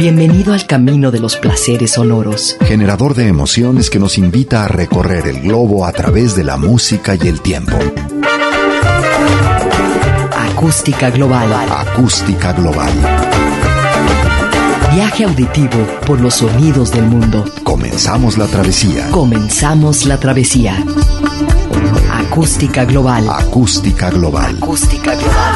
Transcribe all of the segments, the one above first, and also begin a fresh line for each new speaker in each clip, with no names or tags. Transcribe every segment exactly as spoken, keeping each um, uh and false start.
Bienvenido al camino de los placeres sonoros.
Generador de emociones que nos invita a recorrer el globo a través de la música y el tiempo.
Acústica Global.
Acústica Global.
Viaje auditivo por los sonidos del mundo.
Comenzamos la travesía.
Comenzamos la travesía. Acústica Global.
Acústica Global.
Acústica Global.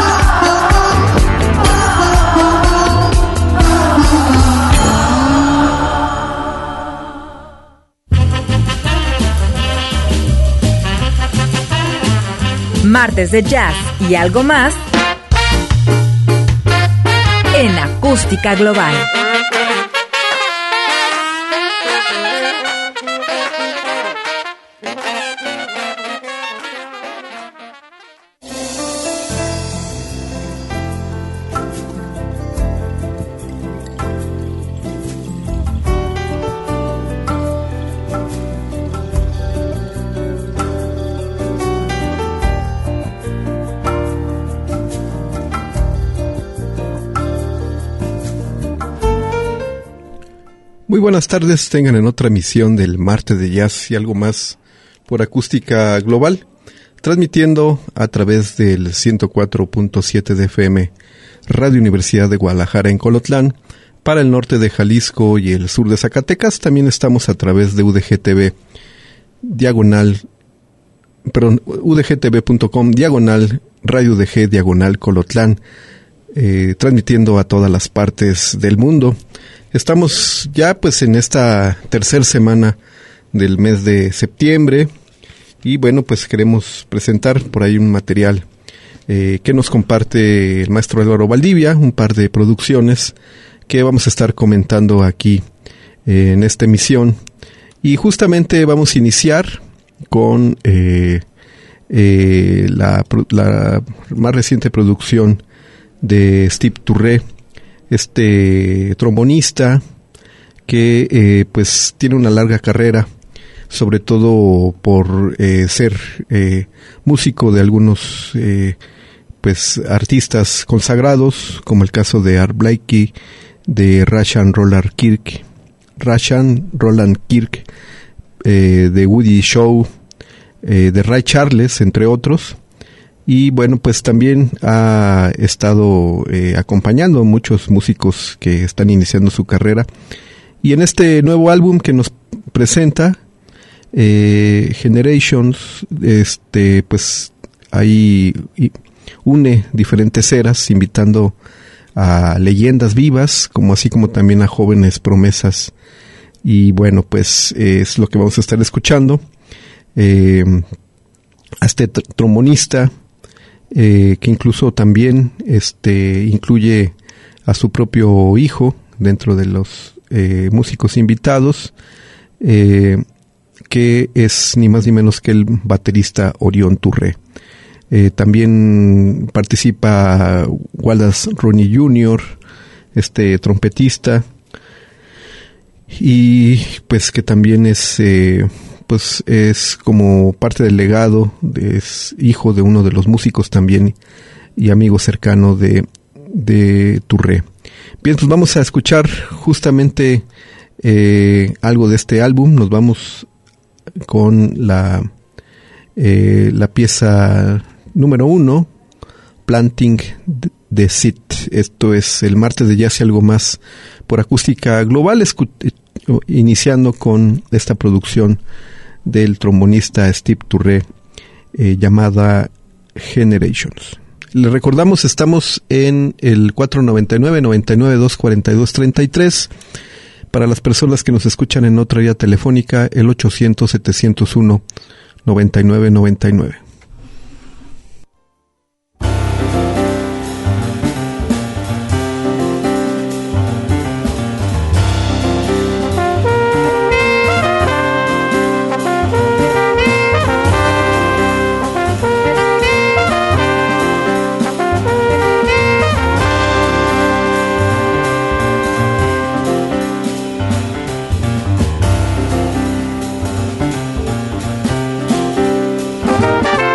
Martes de jazz y algo más en Acústica Global.
Muy buenas tardes, tengan en otra emisión del Martes de Jazz y algo más por Acústica Global, transmitiendo a través del ciento cuatro punto siete de F M Radio Universidad de Guadalajara en Colotlán, para el norte de Jalisco y el sur de Zacatecas. También estamos a través de U D G T V, diagonal, perdón, u d g t v punto com, diagonal, Radio U D G, diagonal Colotlán, eh, transmitiendo a todas las partes del mundo. Estamos ya pues en esta tercera semana del mes de septiembre y bueno, pues queremos presentar por ahí un material eh, que nos comparte el maestro Álvaro Valdivia, un par de producciones que vamos a estar comentando aquí eh, en esta emisión. Y justamente vamos a iniciar con eh, eh, la, la más reciente producción de Steve Turré, este trombonista que eh, pues tiene una larga carrera, sobre todo por eh, ser eh, músico de algunos eh, pues artistas consagrados, como el caso de Art Blakey, de Rashan Roland Kirk, Rashan Roland Kirk, eh, de Woody Shaw, eh, de Ray Charles, entre otros. Y bueno, pues también ha estado eh, acompañando a muchos músicos que están iniciando su carrera. Y en este nuevo álbum que nos presenta, eh, Generations, este, pues ahí une diferentes eras, invitando a leyendas vivas, como así como también a jóvenes promesas. Y bueno, pues eh, es lo que vamos a estar escuchando. Eh, a este tr- trombonista, Eh, que incluso también este incluye a su propio hijo dentro de los eh, músicos invitados, eh, que es ni más ni menos que el baterista Orión Turré. Eh, también participa Wallace Roney junior, este trompetista, y pues que también es eh, pues es como parte del legado, es hijo de uno de los músicos también y amigo cercano de, de Turré. Bien, pues vamos a escuchar justamente eh, algo de este álbum. Nos vamos con la, eh, la pieza número uno, Planting the Seed. Esto es el Martes de Jazz y algo más por Acústica Global, escu- iniciando con esta producción del trombonista Steve Turré, eh, llamada Generations. Les recordamos, estamos en el cuatro noventa y nueve, noventa y nueve, dos cuarenta y dos, treinta y tres. Para las personas que nos escuchan en otra vía telefónica, el ochocientos, setecientos uno, noventa y nueve, noventa y nueve.
Bye.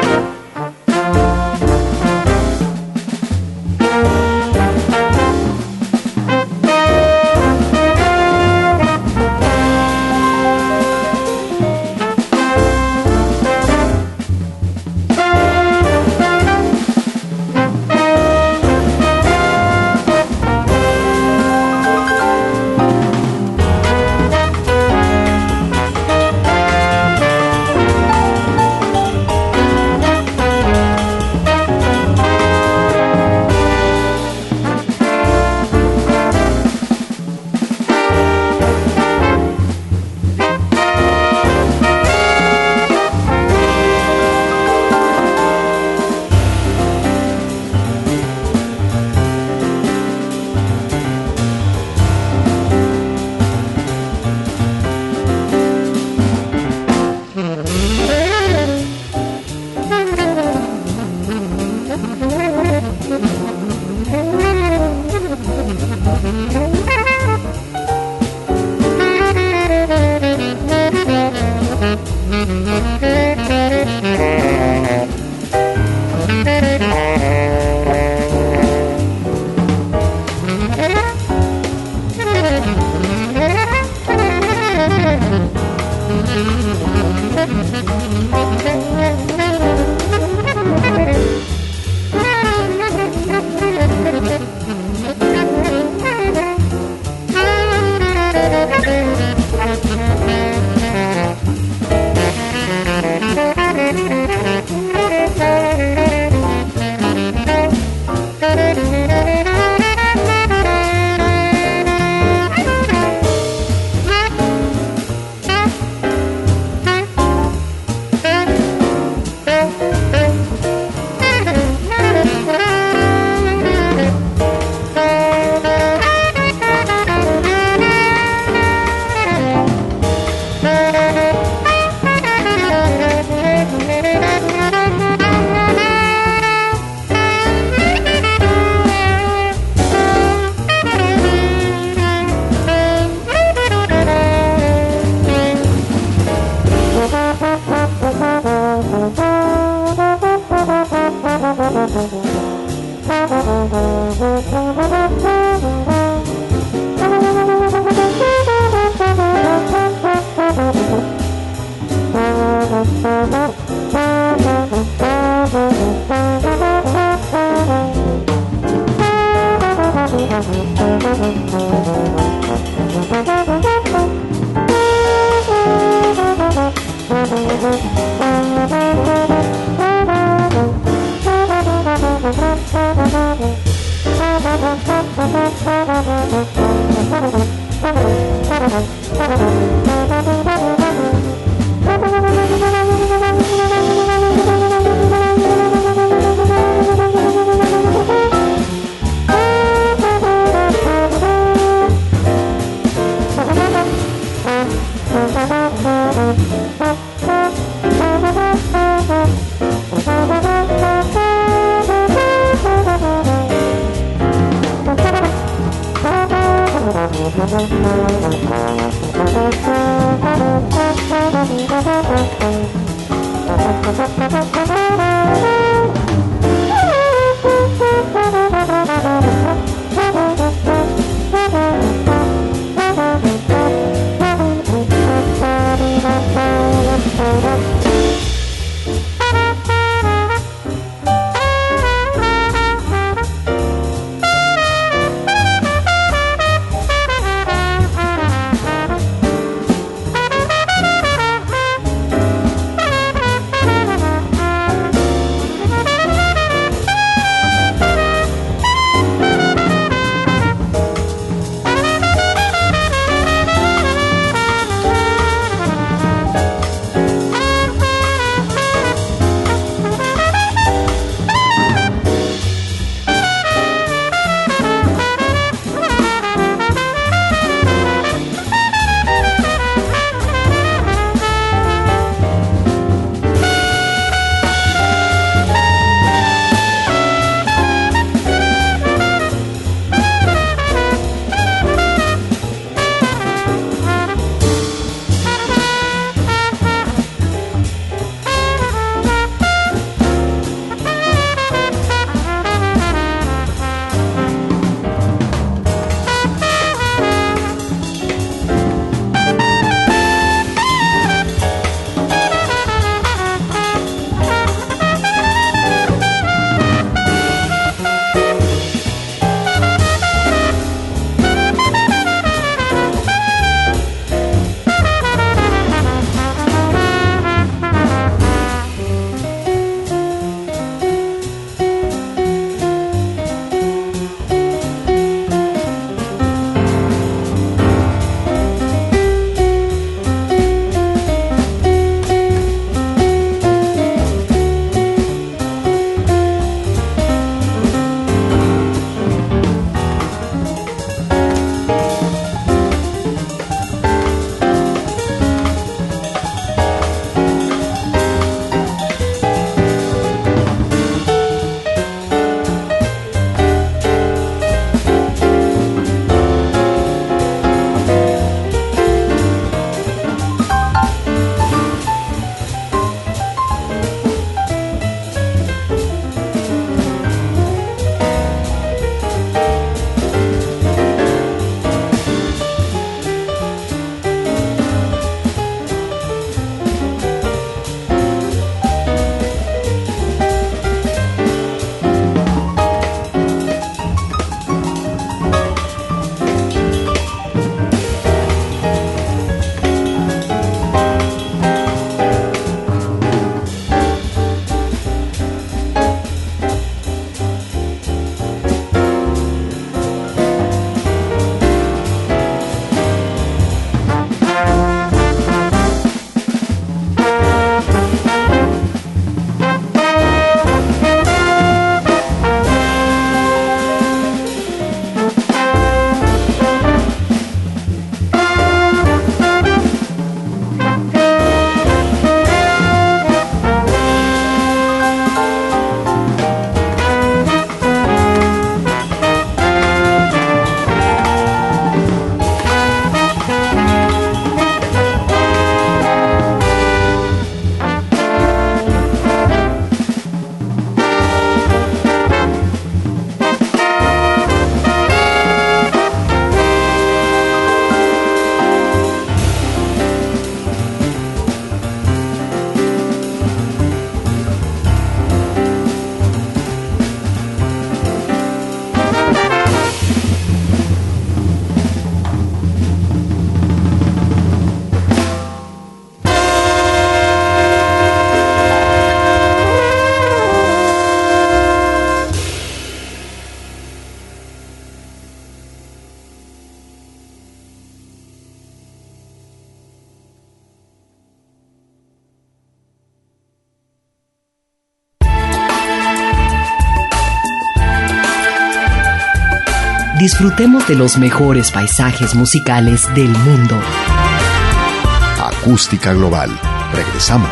disfrutemos de los mejores paisajes musicales del mundo.
Acústica Global. Regresamos.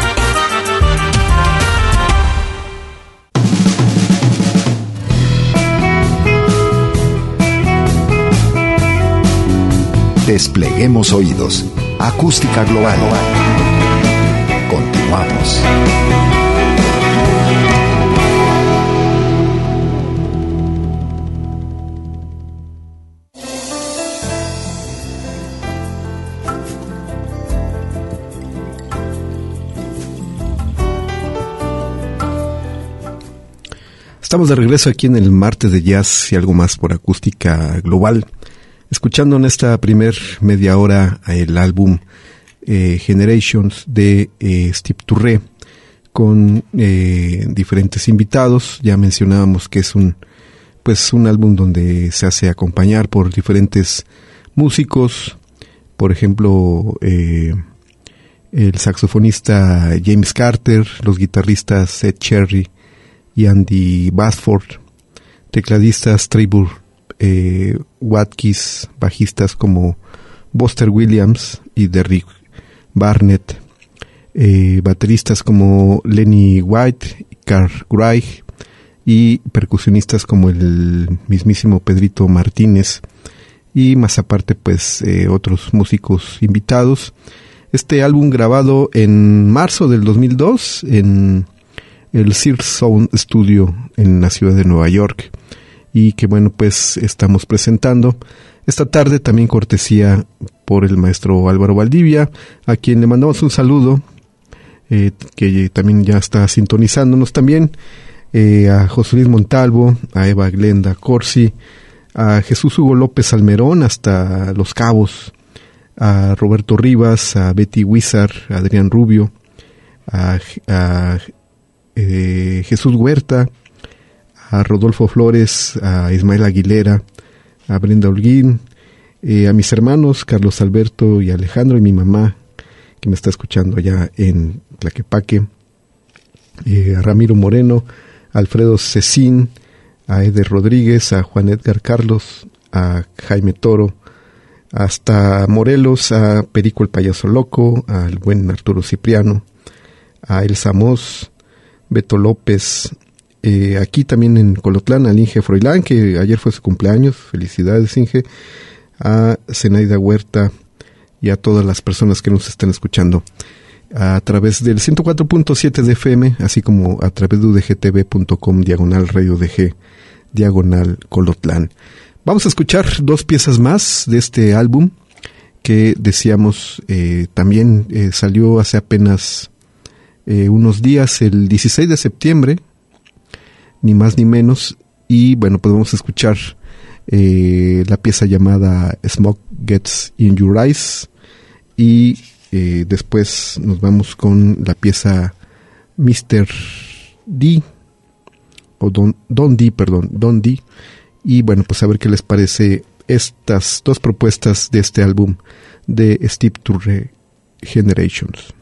Despleguemos oídos. Acústica Global. Continuamos.
Estamos de regreso aquí en el martes de jazz y algo más por Acústica Global, escuchando en esta primer media hora el álbum eh, Generations de eh, Steve Turre con eh, diferentes invitados. Ya mencionábamos que es un pues un álbum donde se hace acompañar por diferentes músicos, por ejemplo eh, el saxofonista James Carter, los guitarristas Ed Cherry y Andy Basford, tecladistas Trevor eh, Watkins, bajistas como Buster Williams y Derrick Barnett, eh, bateristas como Lenny White, Carl Gray y percusionistas como el mismísimo Pedrito Martínez y más aparte pues eh, otros músicos invitados. Este álbum grabado en marzo del dos mil dos en el Sears Sound Studio en la ciudad de Nueva York, y que bueno pues estamos presentando esta tarde también cortesía por el maestro Álvaro Valdivia, a quien le mandamos un saludo, eh, que también ya está sintonizándonos también, eh, a José Luis Montalvo, a Eva Glenda Corsi, a Jesús Hugo López Almerón hasta Los Cabos, a Roberto Rivas, a Betty Wizard, a Adrián Rubio, a, a Eh, Jesús Huerta, a Rodolfo Flores, a Ismael Aguilera, a Brenda Holguín, eh, a mis hermanos Carlos Alberto y Alejandro, y mi mamá que me está escuchando allá en Tlaquepaque, eh, a Ramiro Moreno, a Alfredo Cecín, a Eder Rodríguez, a Juan Edgar Carlos, a Jaime Toro, hasta Morelos, a Perico el Payaso Loco, al buen Arturo Cipriano, a Elsa Mos, Beto López, eh, aquí también en Colotlán, al Inge Froilán, que ayer fue su cumpleaños, felicidades Inge, a Zenaida Huerta y a todas las personas que nos están escuchando a través del ciento cuatro punto siete de F M, así como a través de u d g t v punto com, diagonal radio d g, diagonal Colotlán. Vamos a escuchar dos piezas más de este álbum que decíamos eh, también eh, salió hace apenas Eh, unos días, el dieciséis de septiembre, ni más ni menos, y bueno, podemos escuchar eh, la pieza llamada Smoke Gets in Your Eyes, y eh, después nos vamos con la pieza mister D, o Don, Don D, perdón, Don D, y bueno, pues a ver qué les parece estas dos propuestas de este álbum de Steve Turre, Generations.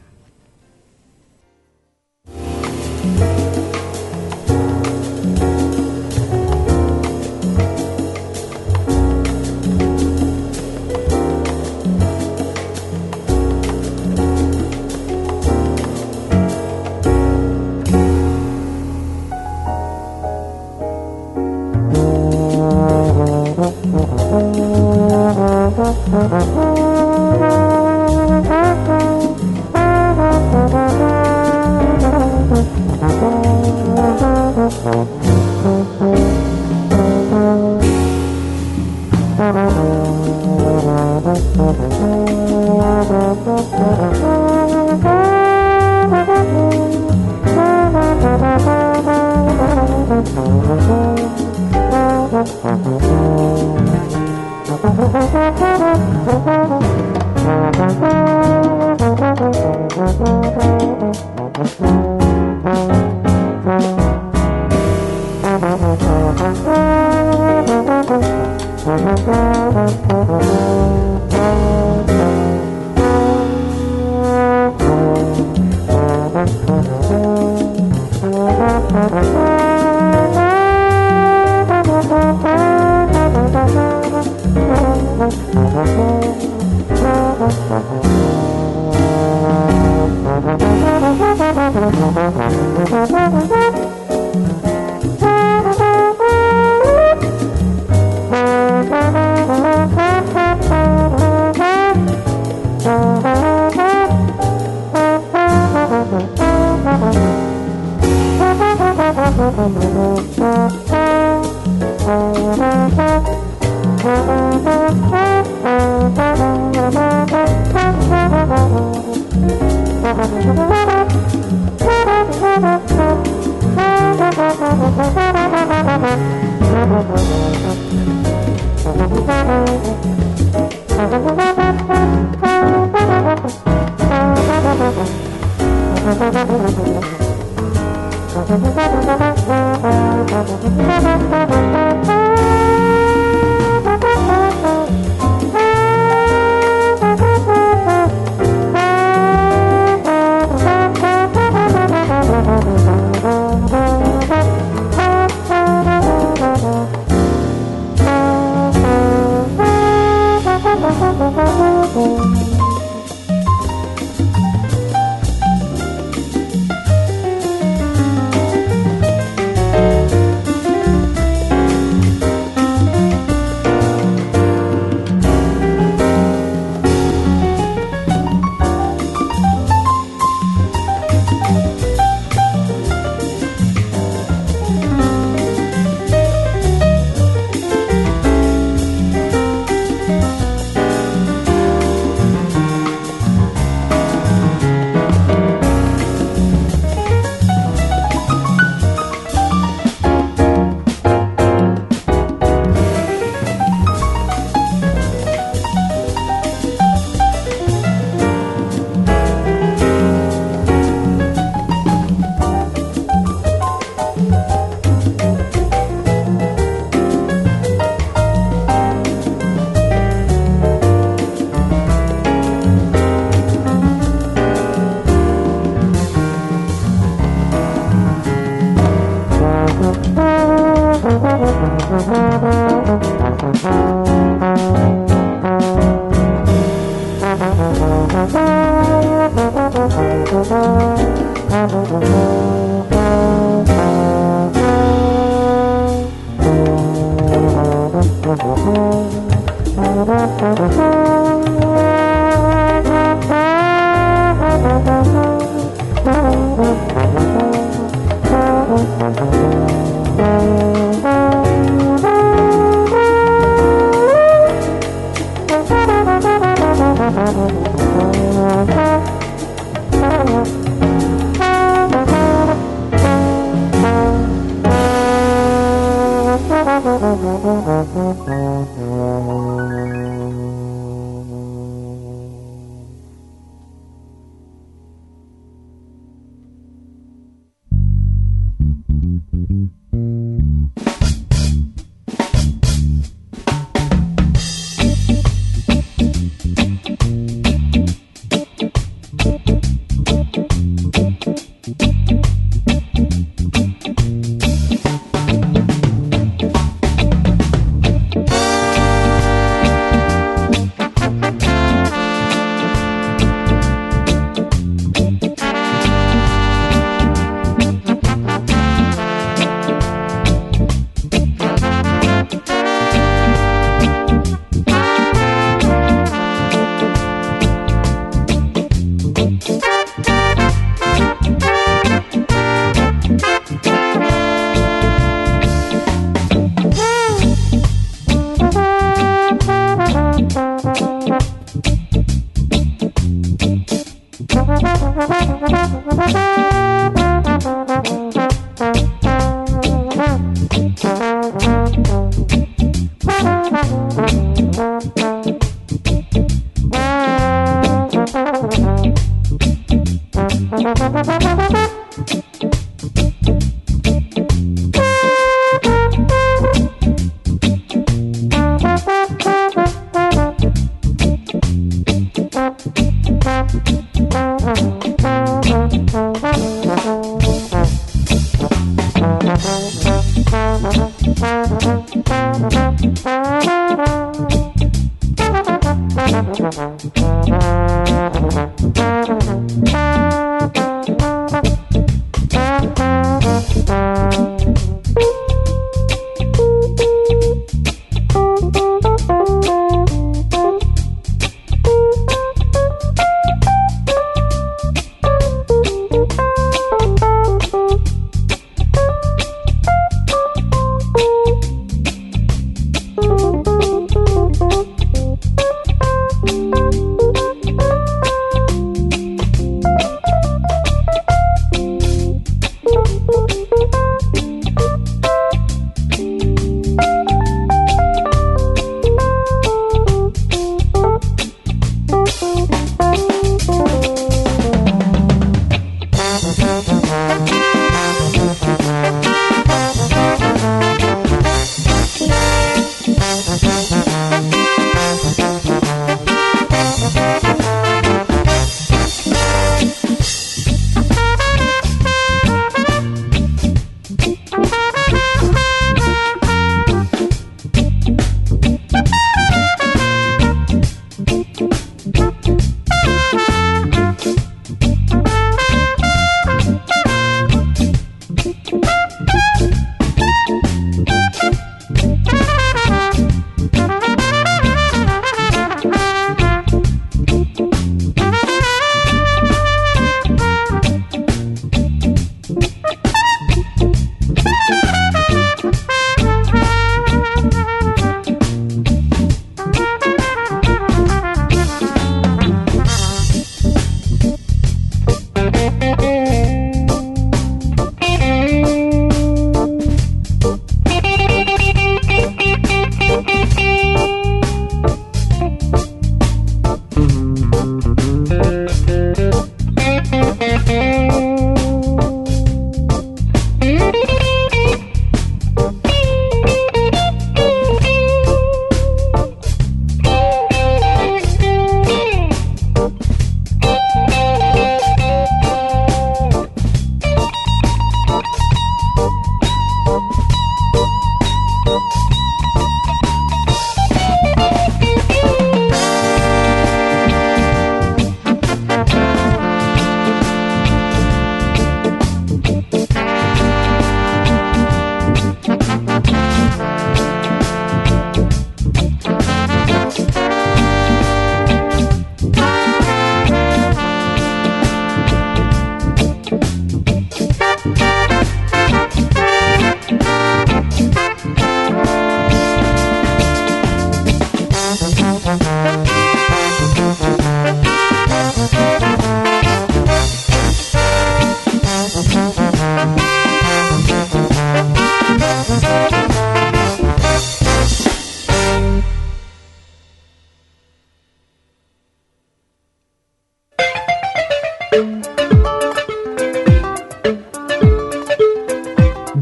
Thank you.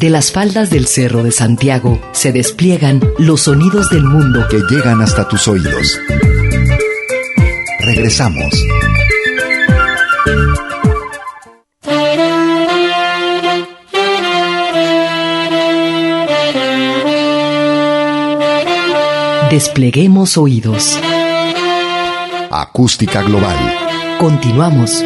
De las faldas del Cerro de Santiago se despliegan los sonidos del mundo
que llegan hasta tus oídos. Regresamos.
Despleguemos oídos.
Acústica Global.
Continuamos.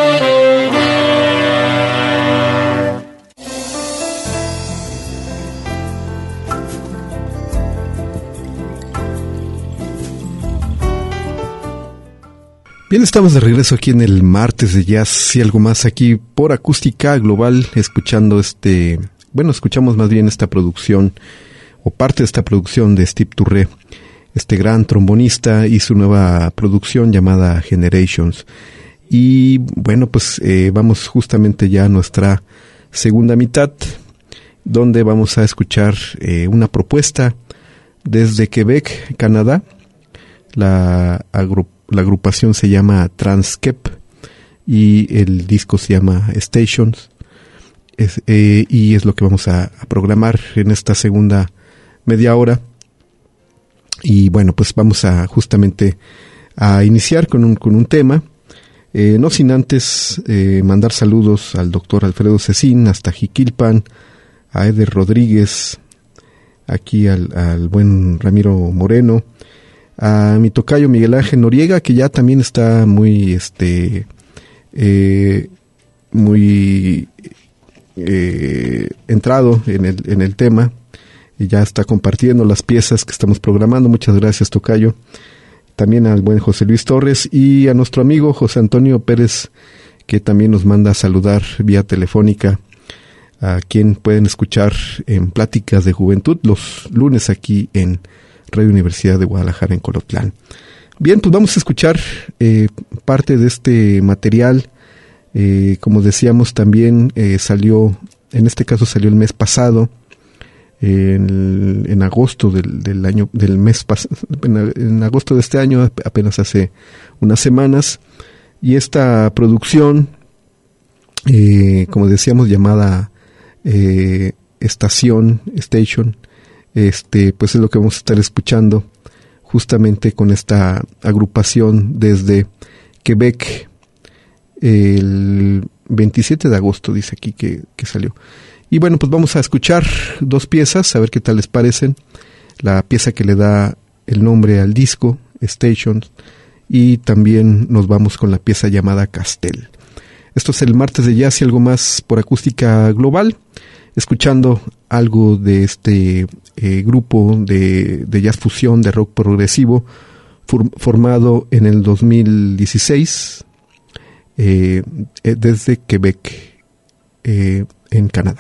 Bien, estamos de regreso aquí en el martes de jazz y algo más aquí por Acústica Global, escuchando este, bueno, escuchamos más bien esta producción o parte de esta producción de Steve Turre, este gran trombonista, y su nueva producción llamada Generations. Y bueno, pues eh, vamos justamente ya a nuestra segunda mitad, donde vamos a escuchar eh, una propuesta desde Quebec, Canadá. La agrupación La agrupación se llama Transkep y el disco se llama Stations. Es, eh, y es lo que vamos a, a programar en esta segunda media hora. Y bueno, pues vamos a justamente a iniciar con un, con un tema. Eh, no sin antes eh, mandar saludos al doctor Alfredo Cecín hasta Jiquilpan, a Eder Rodríguez, aquí al, al buen Ramiro Moreno, a mi tocayo Miguel Ángel Noriega, que ya también está muy este eh, muy eh, entrado en el en el tema y ya está compartiendo las piezas que estamos programando. Muchas gracias, tocayo. También al buen José Luis Torres y a nuestro amigo José Antonio Pérez, que también nos manda a saludar vía telefónica, a quien pueden escuchar en Pláticas de Juventud los lunes aquí en Radio Universidad de Guadalajara en Colotlán. Bien, pues vamos a escuchar eh, parte de este material. Eh, como decíamos, también eh, salió, en este caso salió el mes pasado, eh, en, en agosto del, del año, del mes pasado, en, en agosto de este año, apenas hace unas semanas. Y esta producción, eh, como decíamos, llamada eh, Estación, Station, Este, pues es lo que vamos a estar escuchando justamente con esta agrupación desde Quebec, el veintisiete de agosto, dice aquí que, que salió. Y bueno, pues vamos a escuchar dos piezas, a ver qué tal les parecen. La pieza que le da el nombre al disco, Stations, y también nos vamos con la pieza llamada Castel. Esto es el martes de jazz y algo más por Acústica Global, escuchando algo de este eh, grupo de, de jazz fusión, de rock progresivo, for, formado en el dos mil dieciséis eh, desde Quebec, eh, en Canadá.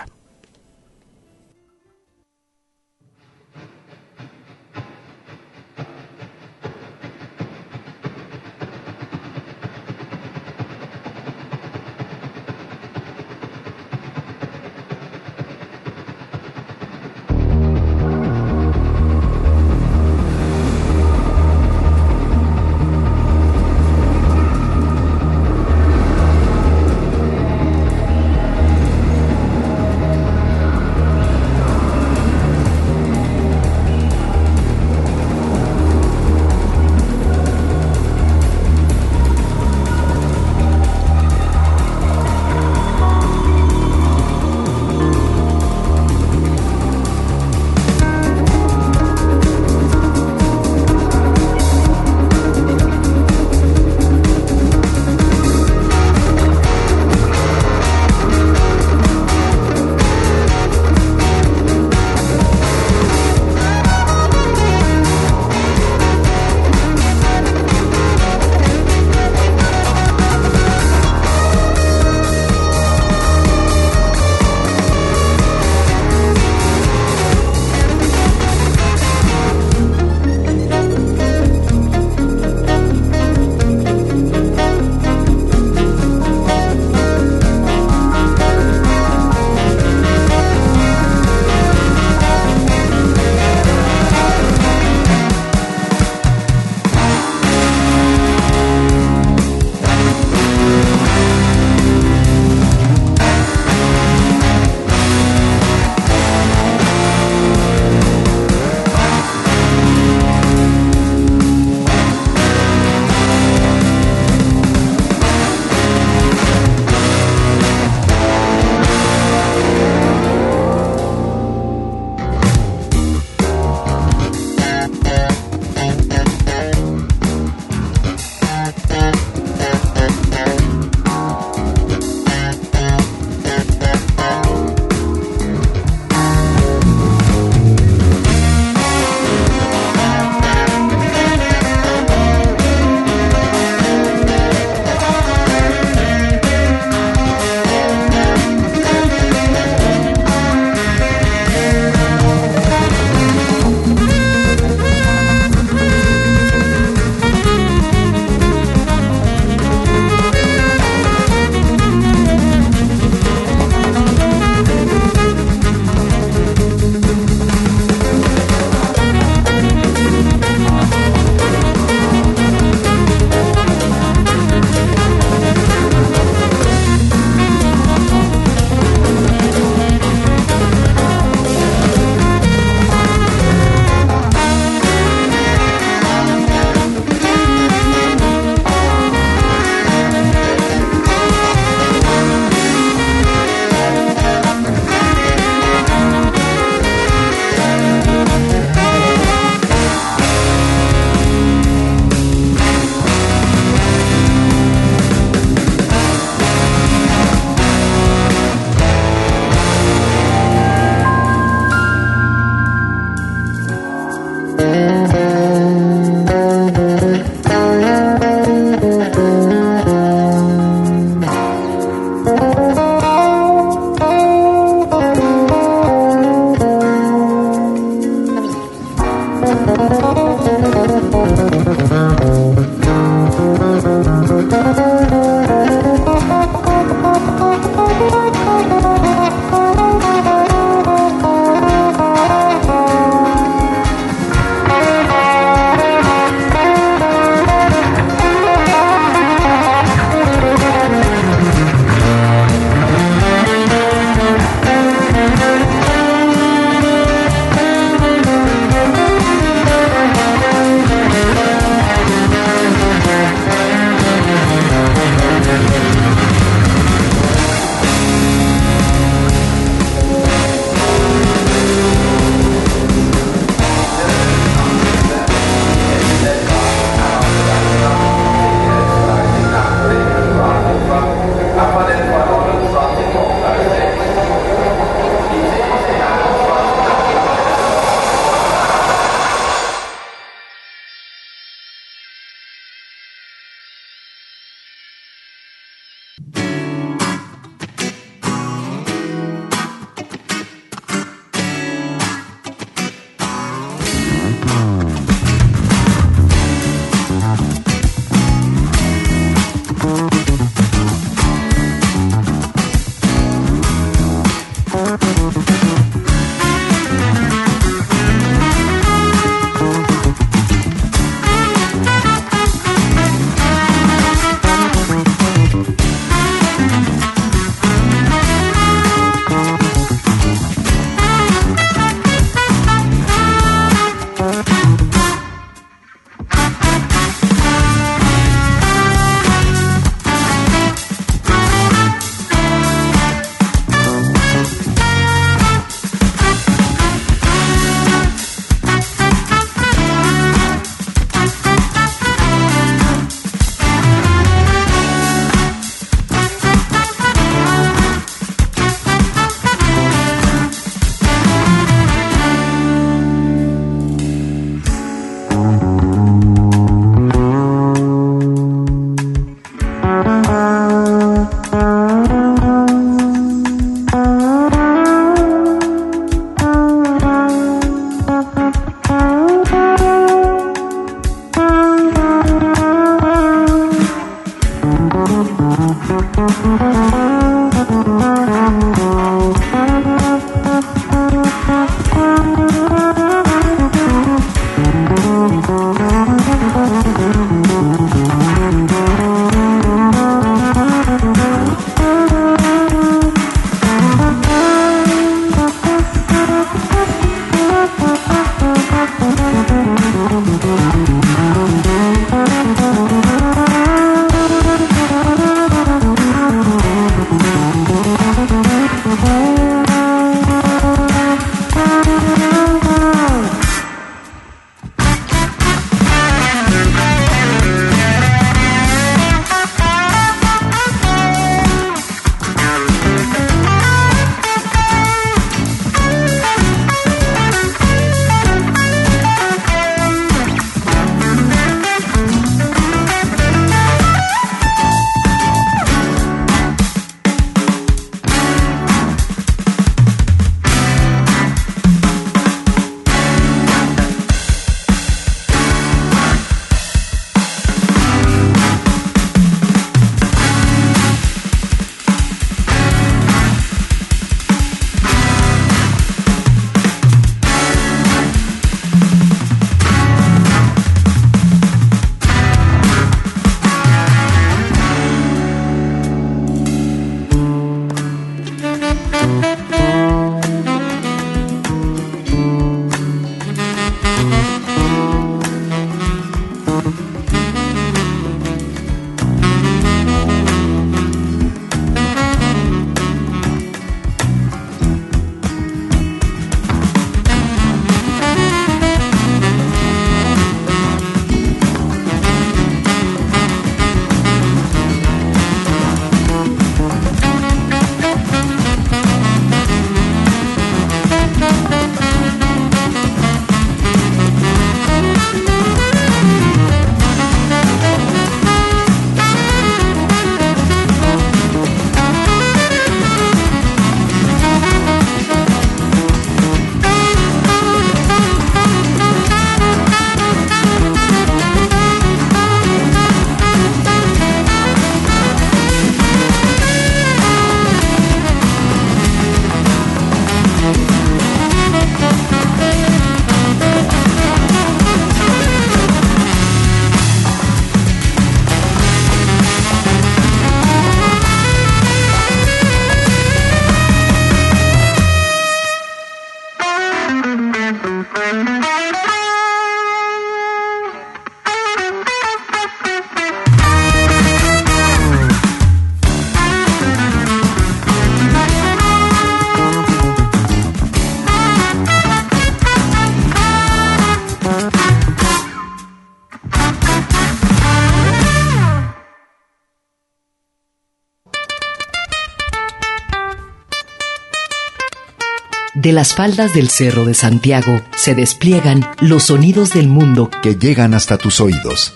De las faldas del Cerro de Santiago se despliegan los sonidos del mundo
que llegan hasta tus oídos.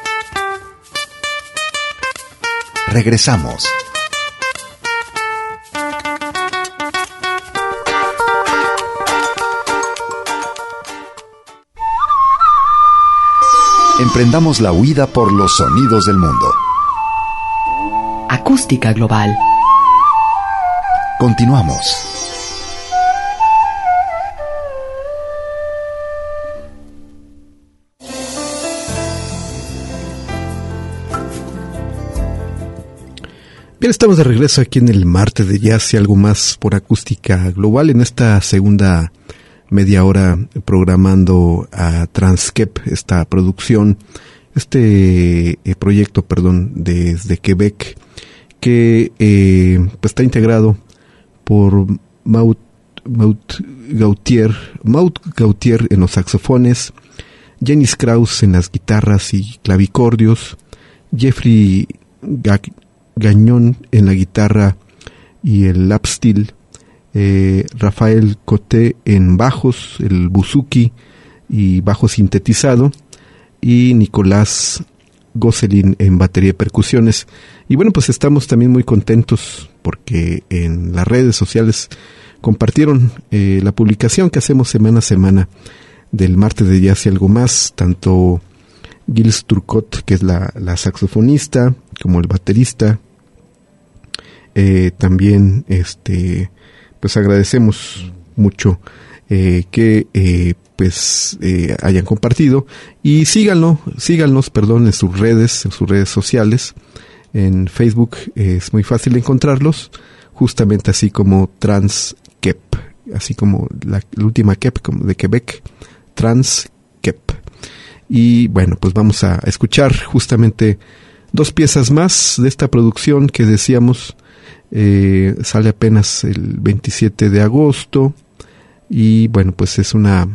Regresamos. Emprendamos la huida por los sonidos del mundo.
Acústica Global.
Continuamos.
Bien, estamos de regreso aquí en el martes de jazz y algo más por Acústica Global, en esta segunda media hora programando a Transkep, esta producción, este eh, proyecto, perdón, desde Quebec, que eh, pues está integrado por Maud, Maud Gautier, Maud Gautier en los saxofones, Janis Krause en las guitarras y clavicordios, Jeffrey Gag Gagnon en la guitarra y el lap steel, eh, Rafael Coté en bajos, el buzuki y bajo sintetizado, y Nicolás Gosselin en batería y percusiones. Y bueno, pues estamos también muy contentos porque en las redes sociales compartieron eh, la publicación que hacemos semana a semana del martes de jazz y algo más, tanto Gilles Turcot, que es la, la saxofonista, como el baterista. Eh, también este pues agradecemos mucho eh, que eh, pues eh, hayan compartido, y síganlo, síganos, perdón, en sus redes, en sus redes sociales. En Facebook eh, es muy fácil encontrarlos, justamente así como Transkep, así como la, la última Kep, como de Quebec, Transkep. Y bueno, pues vamos a escuchar justamente dos piezas más de esta producción que decíamos eh, sale apenas el veintisiete de agosto, y bueno, pues es una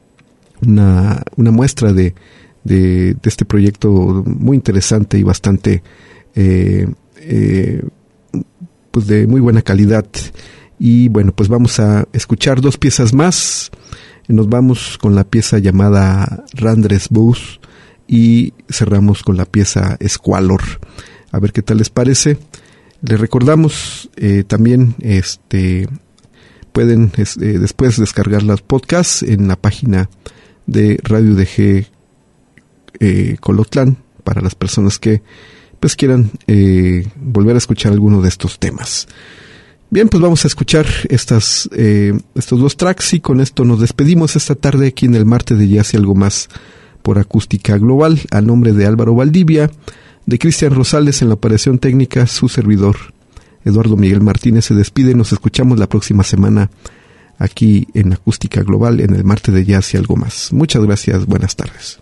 una, una muestra de, de, de este proyecto muy interesante y bastante eh, eh, pues de muy buena calidad. Y bueno, pues vamos a escuchar dos piezas más. Nos vamos con la pieza llamada Randres Bus y cerramos con la pieza Squalor. A ver qué tal les parece. Les recordamos eh, también este pueden eh, después descargar las podcasts en la página de Radio D G eh, Colotlán, para las personas que pues quieran eh, volver a escuchar alguno de estos temas. Bien, pues vamos a escuchar estas eh, estos dos tracks, y con esto nos despedimos esta tarde aquí en el martes de jazz y algo más por Acústica Global. A nombre de Álvaro Valdivia, de Cristian Rosales en la operación técnica, su servidor Eduardo Miguel Martínez se despide. Nos escuchamos la próxima semana aquí en Acústica Global en el martes de jazz y algo más. Muchas gracias, buenas tardes.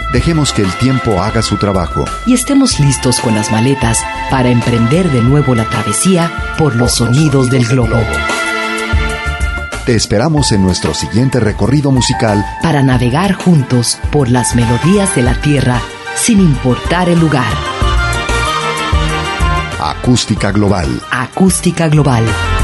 Dejemos que el tiempo haga su trabajo.
Y estemos listos con las maletas para emprender de nuevo la travesía por los sonidos del globo.
Te esperamos en nuestro siguiente recorrido musical
Para navegar juntos por las melodías de la tierra sin importar el lugar.
Acústica Global.
Acústica Global.